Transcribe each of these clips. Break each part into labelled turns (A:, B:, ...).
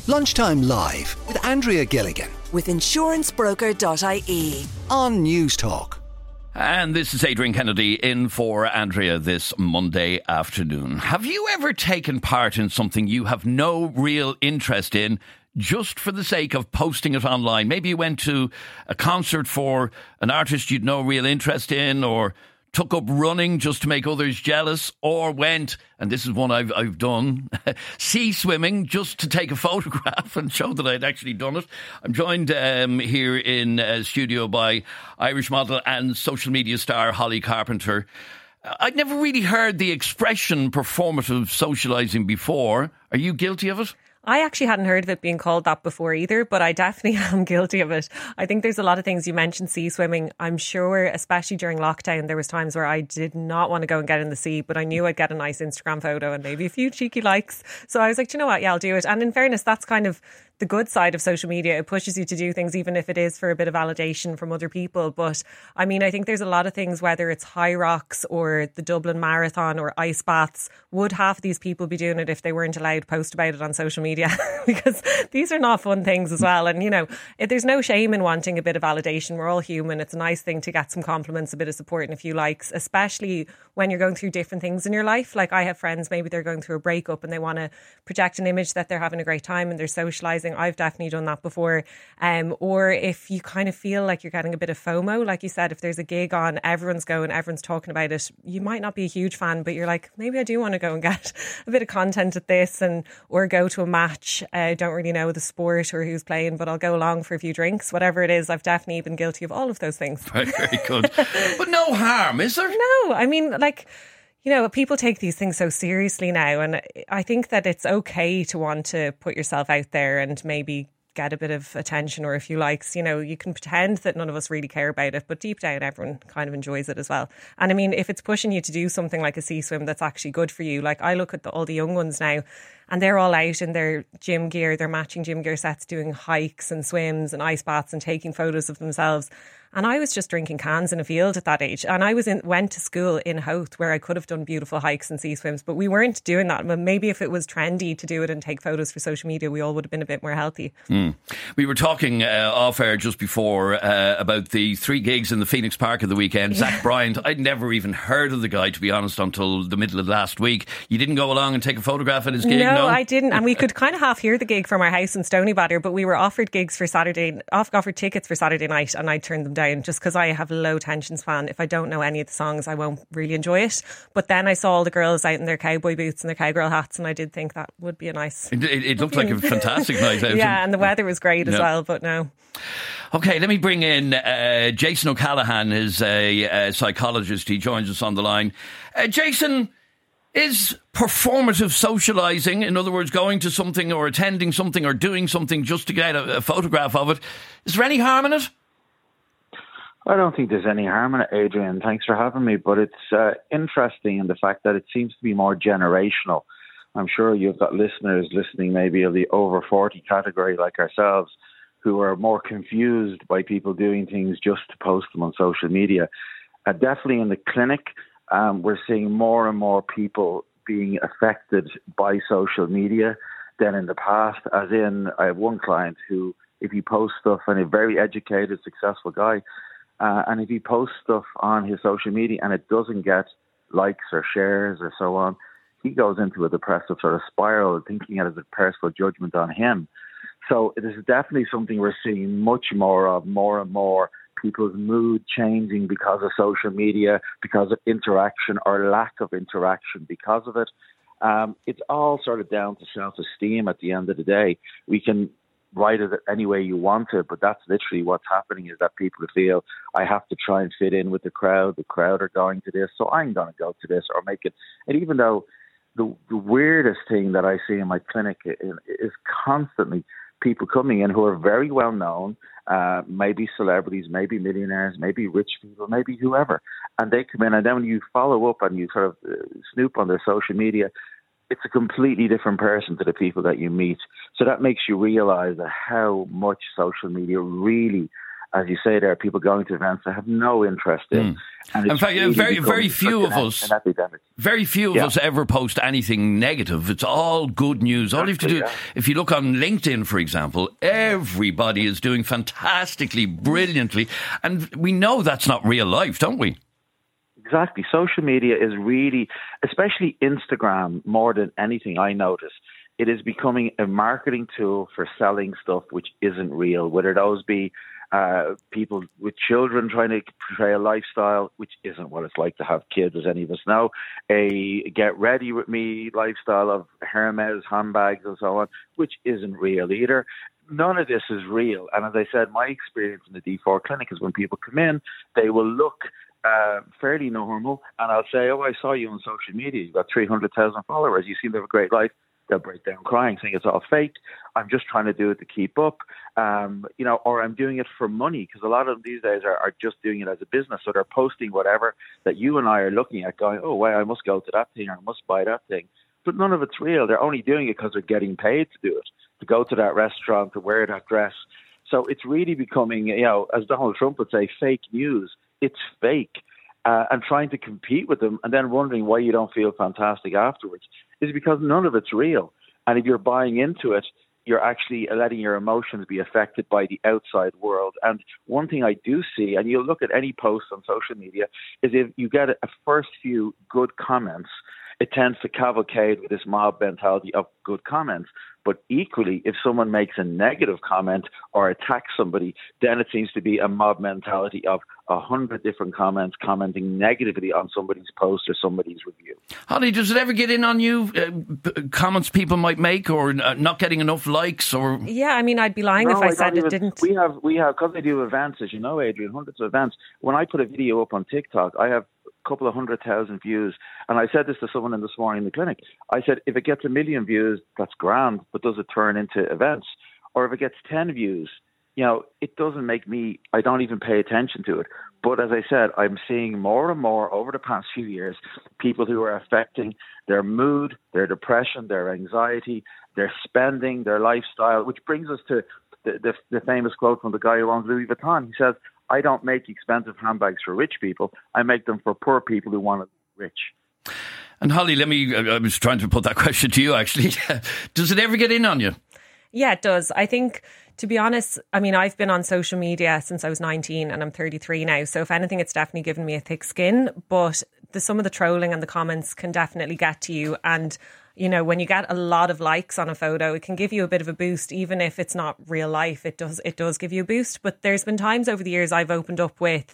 A: Lunchtime Live with Andrea Gilligan
B: with insurancebroker.ie
A: on News Talk.
C: And this is Adrian Kennedy in for Andrea this Monday afternoon. Have you ever taken part in something you have no real interest in just for the sake of posting it online? Maybe you went to a concert for an artist you'd no real interest in, or took up running just to make others jealous, or went, and this is one I've done, sea swimming just to take a photograph and show that I'd actually done it. I'm joined here in studio by Irish model and social media star Holly Carpenter. I'd never really heard the expression performative socialising before. Are you guilty of it?
D: I actually hadn't heard of it being called that before either, but I definitely am guilty of it. I think there's a lot of things. You mentioned sea swimming. I'm sure, especially during lockdown, there was times where I did not want to go and get in the sea, but I knew I'd get a nice Instagram photo and maybe a few cheeky likes. So I was like, do you know what? Yeah, I'll do it. And in fairness, that's kind of the good side of social media. It pushes you to do things, even if it is for a bit of validation from other people. But I mean, I think there's a lot of things, whether it's High Rocks or the Dublin Marathon or ice baths, would half these people be doing it if they weren't allowed to post about it on social media? Because these are not fun things as well. And, you know, there's no shame in wanting a bit of validation. We're all human. It's a nice thing to get some compliments, a bit of support and a few likes, especially when you're going through different things in your life. Like, I have friends, maybe they're going through a breakup and they want to project an image that they're having a great time and they're socialising. I've definitely done that before. Or if you kind of feel like you're getting a bit of FOMO, like you said, if there's a gig on, everyone's going, everyone's talking about it. You might not be a huge fan, but you're like, maybe I do want to go and get a bit of content at this, and or go to a match. Don't really know the sport or who's playing, but I'll go along for a few drinks. Whatever it is, I've definitely been guilty of all of those things.
C: Very, very good. But no harm, is there?
D: No, I mean, like, you know, people take these things so seriously now, and I think that it's okay to want to put yourself out there and maybe get a bit of attention or a few likes. You know, you can pretend that none of us really care about it, but deep down everyone kind of enjoys it as well. And I mean, if it's pushing you to do something like a sea swim that's actually good for you, like I look at all the young ones now, and they're all out in their gym gear, their matching gym gear sets, doing hikes and swims and ice baths and taking photos of themselves. And I was just drinking cans in a field at that age. And I went to school in Howth, where I could have done beautiful hikes and sea swims, but we weren't doing that. But maybe if it was trendy to do it and take photos for social media, we all would have been a bit more healthy.
C: We were talking off air just before about the 3 gigs in the Phoenix Park of the weekend. Yeah. Zach Bryant, I'd never even heard of the guy, to be honest, until the middle of last week. You didn't go along and take a photograph at his gig?
D: No, I didn't. And we could kind of half hear the gig from our house in Stoneybatter, but we were offered tickets for Saturday night, and I turned them down just because I have a low tension span. If I don't know any of the songs, I won't really enjoy it. But then I saw all the girls out in their cowboy boots and their cowgirl hats, and I did think that would be a nice...
C: It looked like a fantastic night out.
D: Yeah, and the weather was great as well, but no.
C: Okay, let me bring in Jason O'Callaghan, is a psychologist. He joins us on the line. Jason, is performative socialising, in other words, going to something or attending something or doing something just to get a photograph of it, is there any harm in it?
E: I don't think there's any harm in it, Adrian. Thanks for having me. But it's interesting in the fact that it seems to be more generational. I'm sure you've got listeners listening maybe of the over 40 category like ourselves who are more confused by people doing things just to post them on social media. Definitely in the clinic, we're seeing more and more people being affected by social media than in the past. As in, I have one client who, if he posts stuff, and a very educated, successful guy, and if he posts stuff on his social media and it doesn't get likes or shares or so on, he goes into a depressive sort of spiral, thinking it as a personal judgment on him. So it is definitely something we're seeing much more of, more and more, people's mood changing because of social media, because of interaction or lack of interaction because of it. It's all sort of down to self-esteem at the end of the day. We can write it any way you want to, but that's literally what's happening, is that people feel, I have to try and fit in with the crowd are going to this, so I'm going to go to this or make it. And even though the weirdest thing that I see in my clinic is constantly people coming in who are very well known, maybe celebrities, maybe millionaires, maybe rich people, maybe whoever, and they come in, and then when you follow up and you sort of snoop on their social media, it's a completely different person to the people that you meet. So that makes you realize how much social media really as you say, there are people going to events they have no interest in. And
C: in fact,
E: really
C: very few of us,
E: an epidemic.
C: Very few of us ever post anything negative. It's all good news. All you have to do, if you look on LinkedIn, for example, everybody is doing fantastically, brilliantly, and we know that's not real life, don't we?
E: Exactly. Social media is really, especially Instagram, more than anything I notice, it is becoming a marketing tool for selling stuff which isn't real, whether those be people with children trying to portray a lifestyle which isn't what it's like to have kids, as any of us know, a get ready with me lifestyle of Hermes handbags and so on, which isn't real either. None of this is real. And as I said, my experience in the D4 clinic is when people come in, they will look fairly normal, and I'll say, I saw you on social media, you've got 300,000 followers, you seem to have a great life. They'll break down crying, saying it's all fake. I'm just trying to do it to keep up, or I'm doing it for money, because a lot of them these days are just doing it as a business. So they're posting whatever that you and I are looking at going, oh, wow, I must go to that thing or I must buy that thing. But none of it's real. They're only doing it because they're getting paid to do it, to go to that restaurant, to wear that dress. So it's really becoming, as Donald Trump would say, fake news. It's fake. And trying to compete with them and then wondering why you don't feel fantastic afterwards is because none of it's real. And if you're buying into it, you're actually letting your emotions be affected by the outside world. And one thing I do see, and you'll look at any post on social media, is if you get a first few good comments, it tends to cavalcade with this mob mentality of good comments. But equally, if someone makes a negative comment or attacks somebody, then it seems to be a mob mentality of 100 different comments commenting negatively on somebody's post or somebody's review.
C: Holly, does it ever get in on you, comments people might make, or not getting enough likes? Or
D: yeah, I mean, I'd be lying if I said it didn't.
E: We have, because I do events, as you know, Adrian, hundreds of events. When I put a video up on TikTok, I have couple of 100,000 views. And I said this to someone in this morning in the clinic. I said, if it gets 1 million views, that's grand, but does it turn into events? Or if it gets 10 views, it doesn't make me, I don't even pay attention to it. But as I said, I'm seeing more and more over the past few years, people who are affecting their mood, their depression, their anxiety, their spending, their lifestyle, which brings us to the famous quote from the guy who owns Louis Vuitton. He says, I don't make expensive handbags for rich people. I make them for poor people who want to be rich.
C: And Holly, I was trying to put that question to you, actually. Does it ever get in on you?
D: Yeah, it does. I think, to be honest, I mean, I've been on social media since I was 19 and I'm 33 now. So if anything, it's definitely given me a thick skin. But some of the trolling and the comments can definitely get to you. And when you get a lot of likes on a photo, it can give you a bit of a boost, even if it's not real life. It does give you a boost. But there's been times over the years I've opened up with,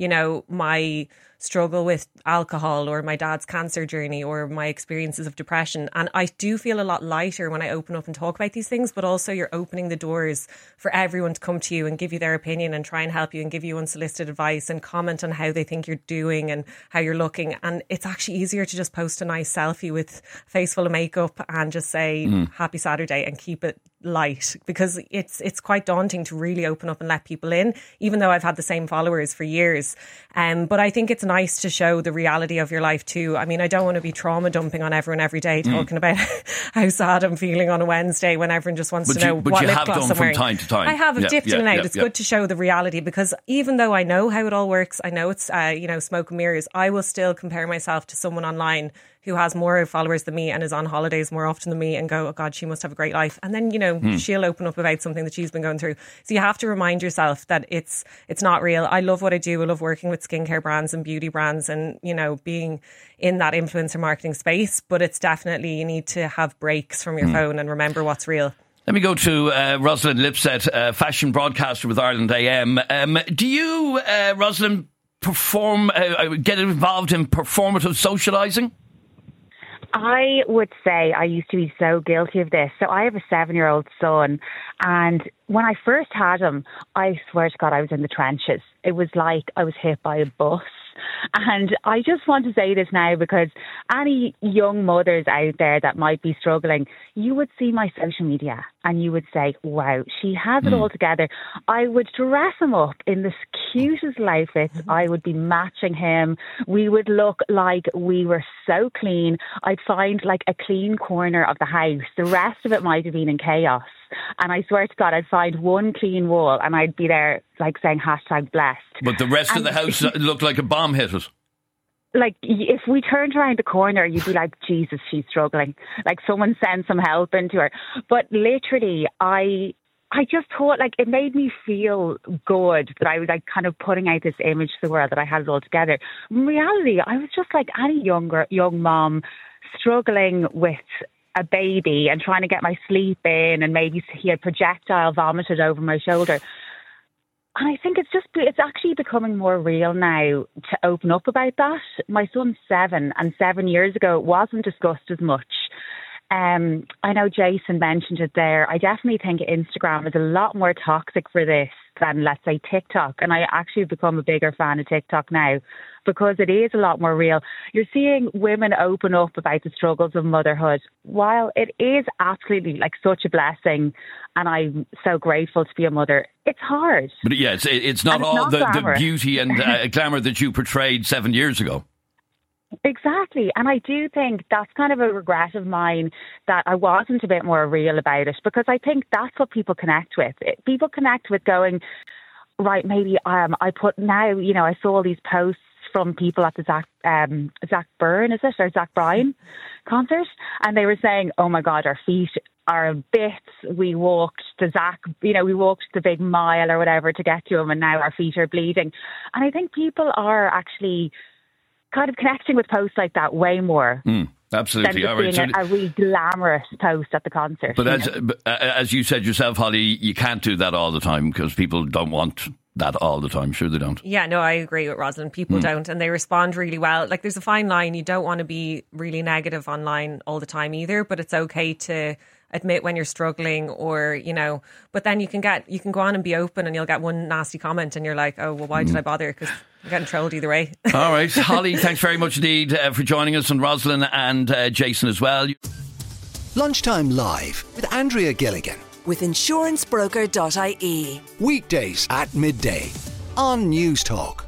D: my struggle with alcohol or my dad's cancer journey or my experiences of depression. And I do feel a lot lighter when I open up and talk about these things, but also you're opening the doors for everyone to come to you and give you their opinion and try and help you and give you unsolicited advice and comment on how they think you're doing and how you're looking. And it's actually easier to just post a nice selfie with a face full of makeup and just say happy Saturday and keep it light, because it's quite daunting to really open up and let people in, even though I've had the same followers for years. But I think it's nice to show the reality of your life too. I mean, I don't want to be trauma dumping on everyone every day, talking about how sad I'm feeling on a Wednesday when everyone just wants to know what lip gloss I'm wearing.
C: From time to time.
D: I have dipped in and out. It's good to show the reality, because even though I know how it all works, I know it's smoke and mirrors, I will still compare myself to someone online who has more followers than me and is on holidays more often than me and go, oh God, she must have a great life. And then, she'll open up about something that she's been going through. So you have to remind yourself that it's not real. I love what I do. I love working with skincare brands and beauty brands and, being in that influencer marketing space. But it's definitely, you need to have breaks from your phone and remember what's real.
C: Let me go to Rosalind Lipset, fashion broadcaster with Ireland AM. Do you, Rosalind, get involved in performative socialising?
F: I would say I used to be so guilty of this. So I have a 7-year-old son, and when I first had him, I swear to God, I was in the trenches. It was like I was hit by a bus. And I just want to say this now, because any young mothers out there that might be struggling, you would see my social media and you would say, wow, she has it all together. I would dress him up in the cutest outfits. I would be matching him. We would look like we were so clean. I'd find like a clean corner of the house. The rest of it might have been in chaos. And I swear to God, I'd find one clean wall and I'd be there like saying #blessed.
C: But the rest of the house looked like a bomb hit it.
F: Like, if we turned around the corner, you'd be like, Jesus, she's struggling. Like, someone send some help into her. But literally, I just thought, like, it made me feel good that I was, like, kind of putting out this image to the world that I had it all together. In reality, I was just like any young mom struggling with a baby and trying to get my sleep in, and maybe he had projectile vomited over my shoulder. And I think it's actually becoming more real now to open up about that. My son's 7, and 7 years ago it wasn't discussed as much. I know Jason mentioned it there. I definitely think Instagram is a lot more toxic for this than, let's say, TikTok. And I actually have become a bigger fan of TikTok now because it is a lot more real. You're seeing women open up about the struggles of motherhood. While it is absolutely like such a blessing, and I'm so grateful to be a mother, it's hard.
C: But yeah, it's not all the beauty and glamour that you portrayed 7 years ago.
F: Exactly. And I do think that's kind of a regret of mine that I wasn't a bit more real about it, because I think that's what people connect with. People connect with going, right, maybe I saw all these posts from people at the Zach Bryan concert, and they were saying, oh my God, our feet are bits. We walked the big mile or whatever to get to him, and now our feet are bleeding. And I think people are actually kind of connecting with posts like that way more.
C: Absolutely.
F: Than just being a really glamorous post at the concert.
C: But as you said yourself, Holly, you can't do that all the time because people don't want that all the time. Sure they don't.
D: Yeah, no, I agree with Rosalind. People don't, and they respond really well. Like, there's a fine line. You don't want to be really negative online all the time either, but it's okay to admit when you're struggling, or, but then you can go on and be open, and you'll get one nasty comment and you're like, oh, well, why did I bother? Because I'm getting trolled either way.
C: All right, Holly, thanks very much indeed for joining us, and Rosalind and Jason as well.
A: Lunchtime Live with Andrea Gilligan.
B: With insurancebroker.ie.
A: Weekdays at midday on News Talk.